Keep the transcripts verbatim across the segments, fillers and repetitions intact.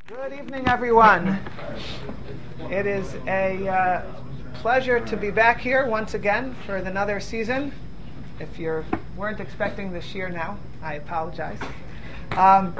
Good evening, everyone. It is a uh, pleasure to be back here once again for another season. If you weren't expecting this year now, I apologize. Um,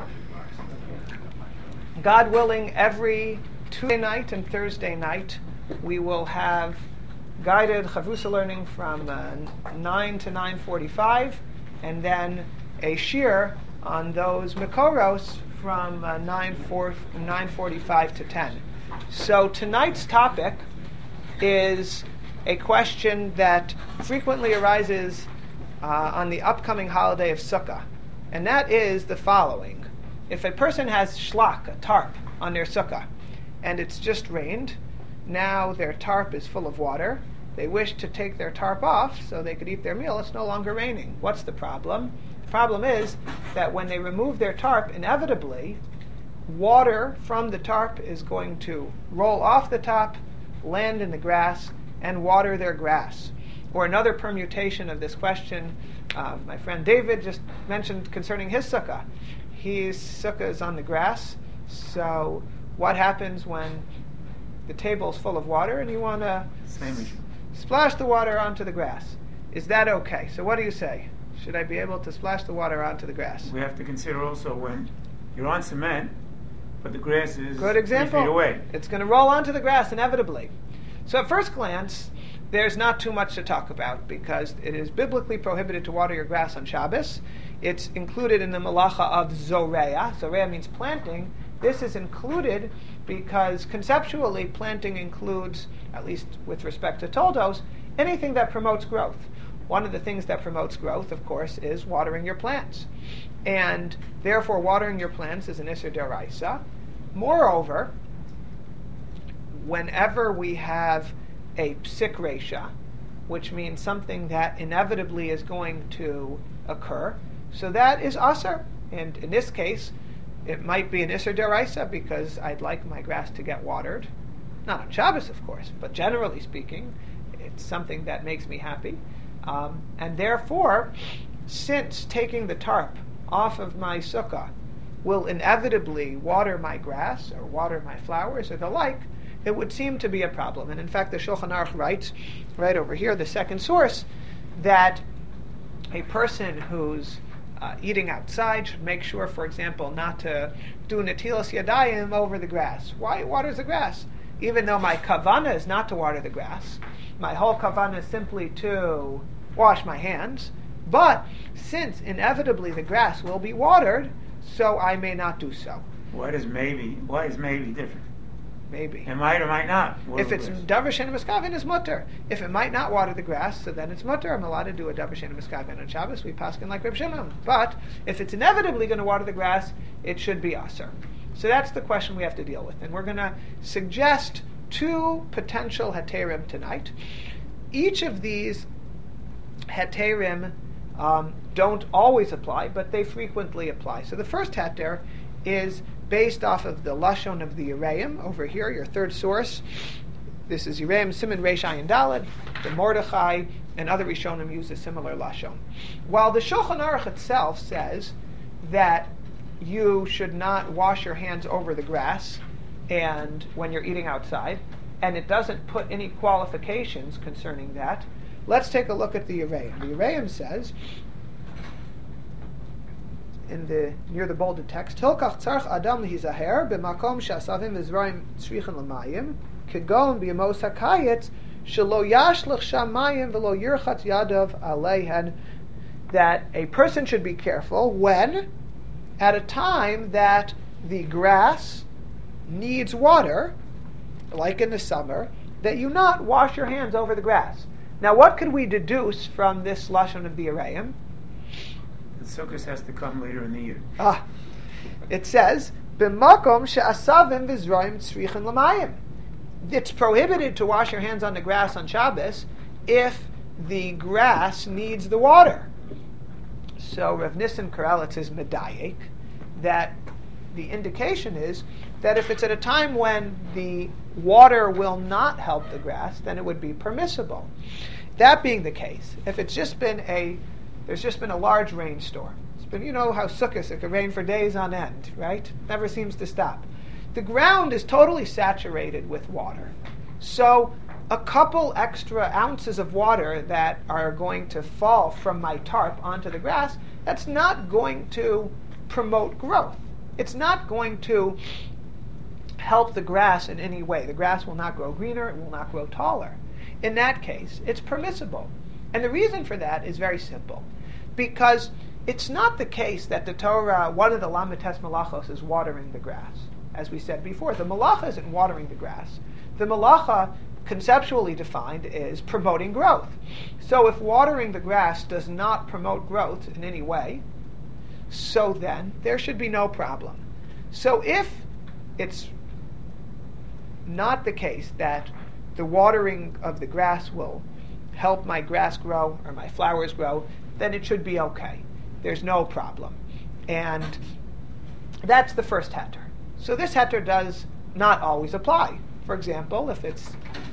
God willing, every Tuesday night and Thursday night, we will have guided Chavrusa learning from uh, nine to nine forty-five, and then a shir on those Mikoros from uh, nine forty-five to ten. So tonight's topic is a question that frequently arises uh, on the upcoming holiday of Sukkah, and that is the following. If a person has shlak, a tarp, on their sukkah, and it's just rained, now their tarp is full of water, they wish to take their tarp off so they could eat their meal, it's no longer raining. What's the problem? The problem is that when they remove their tarp, inevitably, water from the tarp is going to roll off the top, land in the grass, and water their grass. Or another permutation of this question, uh, my friend David just mentioned concerning his sukkah. His sukkah is on the grass, so what happens when the table is full of water and you want to s- splash the water onto the grass? Is that okay? So what do you say? Should I be able to splash the water onto the grass? We have to consider also when you're on cement, but the grass is Good example. three feet away. It's going to roll onto the grass inevitably. So at first glance, there's not too much to talk about because it is biblically prohibited to water your grass on Shabbos. It's included in the malacha of zoreah. Zoreah means planting. This is included because conceptually planting includes, at least with respect to toldos, anything that promotes growth. One of the things that promotes growth, of course, is watering your plants. And therefore, watering your plants is an Isser D'Oraisa. Moreover, whenever we have a psik resha, which means something that inevitably is going to occur, so that is Asr. And in this case, it might be an Isser D'Oraisa because I'd like my grass to get watered. Not on Shabbos, of course, but generally speaking, it's something that makes me happy. Um, and therefore, since taking the tarp off of my sukkah will inevitably water my grass or water my flowers or the like, it would seem to be a problem. And in fact, the Shulchan Aruch writes, right over here, the second source, that a person who's uh, eating outside should make sure, for example, not to do netilas yadayim over the grass. Why it waters the grass? Even though my kavana is not to water the grass, my whole kavana is simply to wash my hands. But since inevitably the grass will be watered, so I may not do so. Why does maybe? Why is maybe different? Maybe. It might or might not. If it's davar she'eino miskavin, it's mutter. If it might not water the grass, so then it's mutter. I'm allowed to do a davar she'eino miskavin on Shabbos. We paskin like Reb Shimon. But if it's inevitably going to water the grass, it should be aser. So that's the question we have to deal with, and we're going to suggest two potential heterim tonight. Each of these heterim um, don't always apply, but they frequently apply. So the first heter is based off of the lashon of the Yereim. Over here, your third source. This is Yereim, Siman Reish Ayin Daled. The Mordechai and other Rishonim use a similar lashon. While the Shulchan Aruch itself says that you should not wash your hands over the grass and when you're eating outside, and it doesn't put any qualifications concerning that, let's take a look at the Yereim. The Yereim says, in the near the bolded text, Hilkach tzarch adam lihizaher b'makom she'asavim v'zrayim tzrichen l'mayim kegon b'yamos hakayetz shelo yashlach sham mayim v'lo yirchatz yadav aleihen, that a person should be careful when, at a time that the grass needs water, like in the summer, that you not wash your hands over the grass. Now, what could we deduce from this lashon of the Yereim? The Sukkot has to come later in the year. Ah, it says, "B'makom she'asavim v'zrayim tzrichen l'mayim." It's prohibited to wash your hands on the grass on Shabbos if the grass needs the water. So Rav Nissen Karelitz is medayek that the indication is that if it's at a time when the water will not help the grass, then it would be permissible. That being the case, if it's just been a, there's just been a large rainstorm. It's been, you know how Sukkot, it can rain for days on end, right? Never seems to stop. the ground is totally saturated with water. So a couple extra ounces of water that are going to fall from my tarp onto the grass, that's not going to promote growth. It's not going to help the grass in any way. The grass will not grow greener, it will not grow taller. In that case, it's permissible. And the reason for that is very simple. Because it's not the case that the Torah, one of the Lamites Malachos, is watering the grass. As we said before, the Malacha isn't watering the grass. The Malacha, conceptually defined, is promoting growth. So if watering the grass does not promote growth in any way, so then there should be no problem. So if it's not the case that the watering of the grass will help my grass grow or my flowers grow, then it should be okay. There's no problem. And that's the first heter. So this heter does not always apply. For example, if it's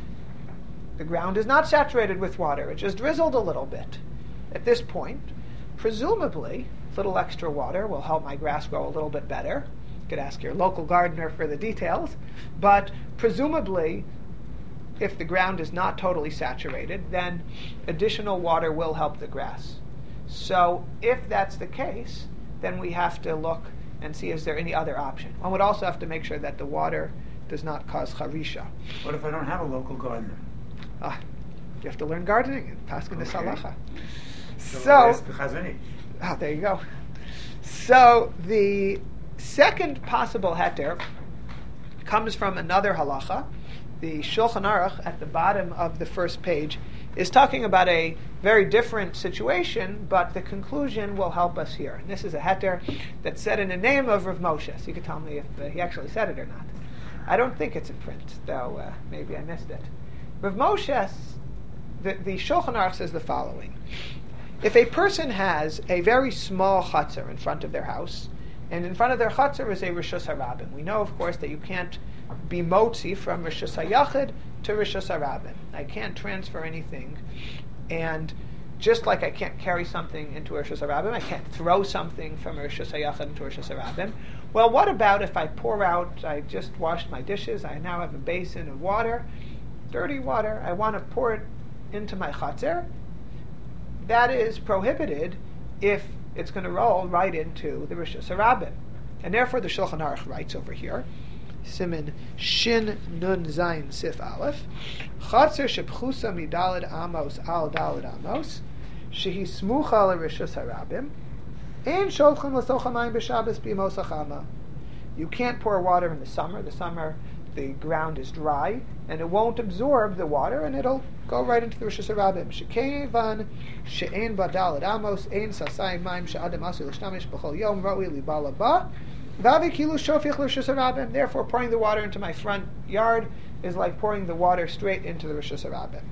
the ground is not saturated with water, it just drizzled a little bit. At this point, presumably, a little extra water will help my grass grow a little bit better. You could ask your local gardener for the details. But presumably, if the ground is not totally saturated, then additional water will help the grass. So if that's the case, then we have to look and see, is there any other option? One would also have to make sure that the water does not cause charisha. What if I don't have a local gardener? Ah, you have to learn gardening and paskin the salacha. So, So, ah, there you go. So the second possible heter comes from another halacha. The Shulchan Aruch at the bottom of the first page is talking about a very different situation, but the conclusion will help us here. And this is a heter that's said in the name of Rav Moshe. So you can tell me if uh, he actually said it or not. I don't think it's in print, though uh, maybe I missed it. Rav Moshe, the, the Shulchan Aruch says the following. If a person has a very small chutzner in front of their house, and in front of their chutzner is a Rishus HaRabim, we know, of course, that you can't be motzi from Rishus HaYachid to Rishus HaRabim. I can't transfer anything. And just like I can't carry something into Rishus HaRabim, I can't throw something from Rishus HaYachid into Rishus HaRabim. Well, what about if I pour out, I just washed my dishes, I now have a basin of water, dirty water, I want to pour it into my chutzner? That is prohibited if it's going to roll right into the Rishus HaRabim. And therefore the Shulchan Aruch writes over here, Simin Shin Nun Zayin Sif Aleph, Chatzir Shepchusa Midalid Amos Al Dalid Amos, Shehi Smucha LeRishus HaRabim, Ein Sholchem L'soch HaMayim B'Shabbos B'Imos HaChama. You can't pour water in the summer. The summer, the ground is dry, and it won't absorb the water, and it'll go right into the Rishus HaRabim. Shekevan She'ein Badalid Amos Ein Sasayim Mayim She'adam Asu L'Shtamish B'Chol Yom Roi Libala Ba. Therefore, pouring the water into my front yard is like pouring the water straight into the Rishus HaRabim.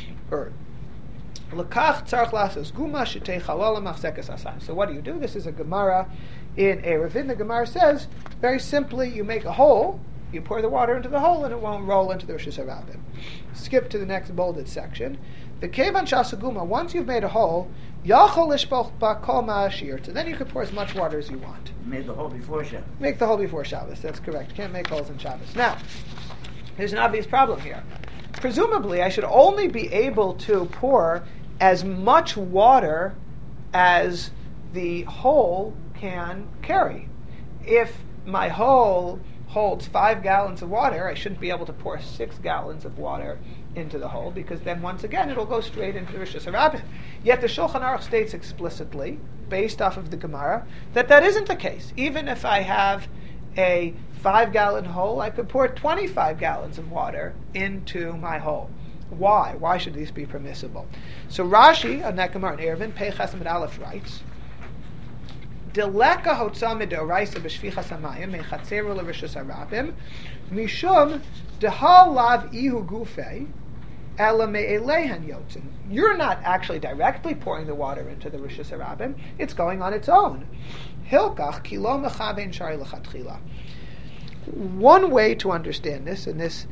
So what do you do? This is a Gemara in Eruvin. The Gemara says, very simply, you make a hole, you pour the water into the hole, and it won't roll into the Rishus HaRabim. Skip to the next bolded section. The Kevan Shasaguma, once you've made a hole, Yachol Lishpoch Bakol Ma'ashir, so then you can pour as much water as you want. You made the hole before Shabbos. Make the hole before Shabbos, that's correct. You can't make holes in Shabbos. Now, there's an obvious problem here. Presumably, I should only be able to pour as much water as the hole can carry. If my hole holds five gallons of water, I shouldn't be able to pour six gallons of water into the hole, because then once again it'll go straight into the Rishus HaRabim. Yet the Shulchan Aruch states explicitly, based off of the Gemara, that that isn't the case. Even if I have a five-gallon hole, I could pour twenty-five gallons of water into my hole. Why? Why should these be permissible? So Rashi, on that Gemara in Eruvin, Pei Chesed Aleph writes, Deleka hotza midoraisa b'shvichas hamayim mechatzeru l'Rishus HaRabim mishum dehal lav ihu gufei ela me'elehen yotzin. You're not actually directly pouring the water into the Rishus HaRabim. It's going on its own. Hilkach ki lo mechavein shari l'chatchila. One way to understand this, and this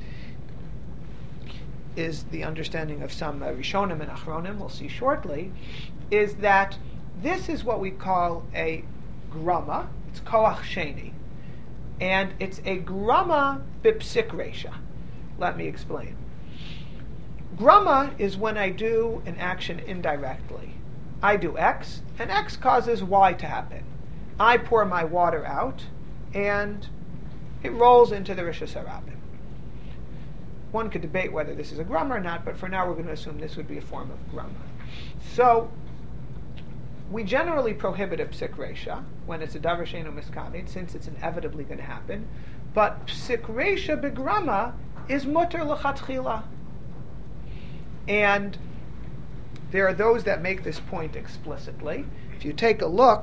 is the understanding of some uh, Rishonim and Achronim, we'll see shortly, is that this is what we call a grama. It's koach sheni. and it's a grama bipsik resha. Let me explain. Grama is when I do an action indirectly. I do X, and X causes Y to happen. I pour my water out, and it rolls into the Rishus HaRabim. One could debate whether this is a grama or not, but for now we're going to assume this would be a form of grama. So, we generally prohibit a psik resha when it's a davar she'eino miskaved, since it's inevitably going to happen. But psik resha begrama is mutter l'chatchila. And there are those that make this point explicitly. If you take a look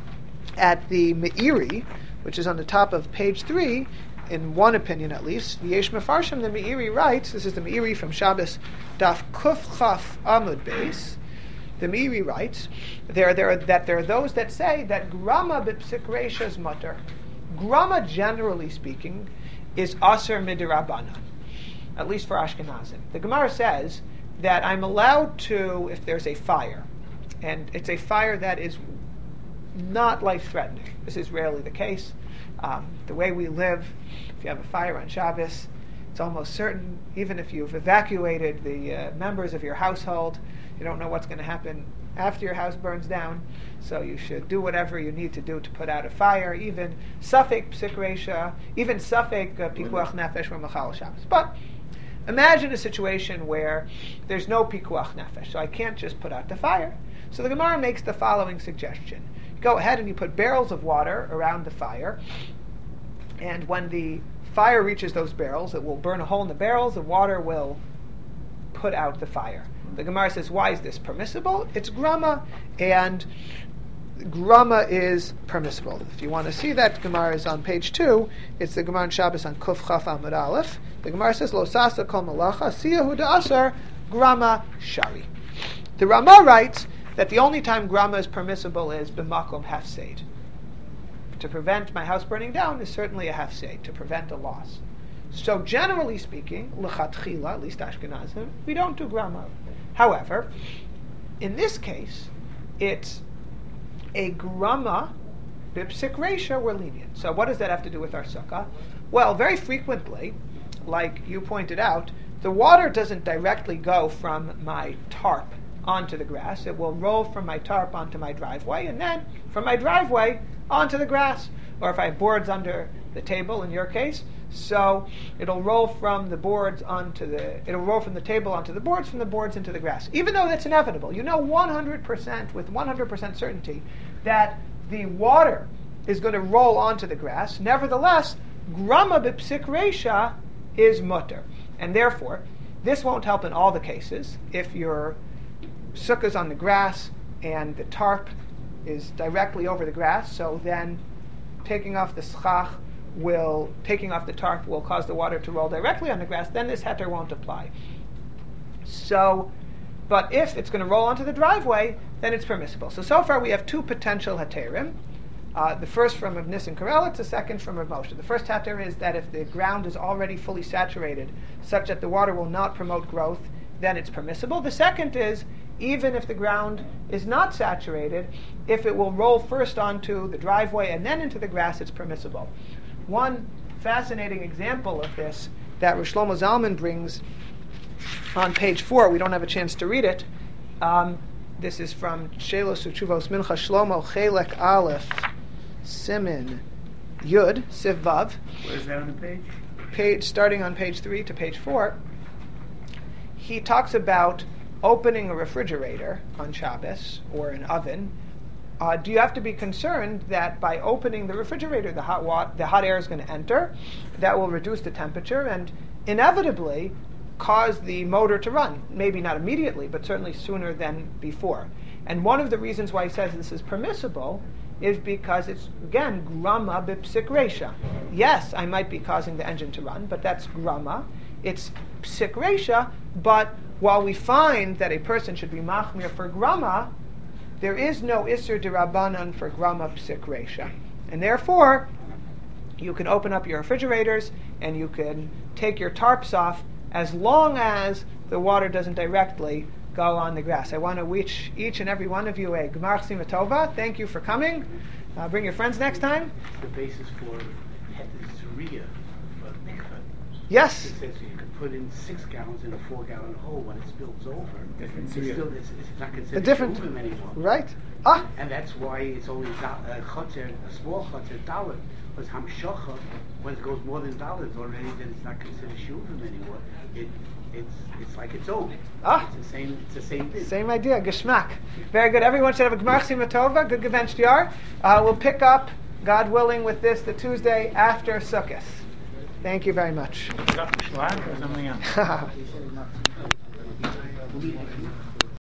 at the Meiri, which is on the top of page three, in one opinion at least, the Yesh Mefarshim, the Meiri writes, this is the Meiri from Shabbos, Daf Kuf Chaf Amud Beis. The Meiri writes there, there, that there are those that say that grama b'psik resha is mutter. Grama, generally speaking, is aser midirabanan, at least for Ashkenazim. The Gemara says that I'm allowed to, if there's a fire, and it's a fire that is not life-threatening. This is rarely the case. Um, the way we live, if you have a fire on Shabbos, it's almost certain, even if you've evacuated the uh, members of your household, you don't know what's going to happen after your house burns down, so you should do whatever you need to do to put out a fire, even safek psik resha, even safek pikuach nefesh from machal Shabbos. But imagine a situation where there's no pikuach nefesh, so I can't just put out the fire. So the Gemara makes the following suggestion. You go ahead and you put barrels of water around the fire, and when the fire reaches those barrels, it will burn a hole in the barrels, the water will put out the fire. The Gemara says, why is this permissible? It's grama, and grama is permissible. If you want to see that, Gemara is on page two. It's the Gemara in Shabbos on Kuf Chaf Amud Aleph. The Gemara says, Lo sasa kol malacha, siyahu da'asar, grama shari. The Rama writes that the only time grama is permissible is b'makom hefseid. To prevent my house burning down is certainly a hefseid, to prevent a loss. So generally speaking, l'chatchila, at least Ashkenazim, we don't do grama. However, in this case, it's a grama b'psik resha, we're lenient. So what does that have to do with our sukkah? Well, very frequently, like you pointed out, the water doesn't directly go from my tarp onto the grass. It will roll from my tarp onto my driveway, and then from my driveway onto the grass. Or if I have boards under the table, in your case, so it'll roll from the boards onto the, it'll roll from the table onto the boards, from the boards into the grass. Even though that's inevitable, you know one hundred percent, with one hundred percent certainty, that the water is going to roll onto the grass. Nevertheless, grama b'psik resha is mutter. And therefore, this won't help in all the cases. If your sukkah's on the grass and the tarp is directly over the grass, so then taking off the schach will, taking off the tarp will cause the water to roll directly on the grass, then this heter won't apply. So, but if it's going to roll onto the driveway, then it's permissible. So, so far we have two potential heterim. Uh, the first from Rav Nissen Karelitz, the second from Rav Moshe. The first heter is that if the ground is already fully saturated, such that the water will not promote growth, then it's permissible. The second is, even if the ground is not saturated, if it will roll first onto the driveway and then into the grass, it's permissible. One fascinating example of this that Rosh Shlomo Zalman brings on page four, we don't have a chance to read it. Um, this is from Shelos Uchuvos Mincha Shlomo Chelek Aleph Simin Yud Siv Vav. Where is that on the page? Page starting on page three to page four. He talks about opening a refrigerator on Shabbos or an oven. Uh, do you have to be concerned that by opening the refrigerator, the hot wa- the hot air is going to enter? That will reduce the temperature and inevitably cause the motor to run. Maybe not immediately, but certainly sooner than before. And one of the reasons why he says this is permissible is because it's, again, grama b'psik resha. Yes, I might be causing the engine to run, but that's grama. It's psik resha, but while we find that a person should be machmir for grama, there is no isur derabanan for grama psik resha. And therefore, you can open up your refrigerators and you can take your tarps off as long as the water doesn't directly go on the grass. I want to wish each and every one of you a Gemar Chasima Tova. Thank you for coming. Uh, bring your friends next time. The basis for area for mikveh. Yes. It says you can put in six gallons in a four-gallon hole. When it spills over, Different it's area. still it's, it's not A considered different, shuvim anymore. right? Ah, And that's why it's only do- a choter, a small choter dollar. Because hamshocha, when it goes more than dollars already, then it's not considered shuvim anymore. It it's it's like its own. Ah. It's the same. It's the same thing. same idea. Geschmack. Very good. Everyone should have a Gmar Chsima Tova. Good Gevencht Yar. Uh, we'll pick up, God willing, with this the Tuesday after Sukkot. Thank you very much. Is that Schlag or something else?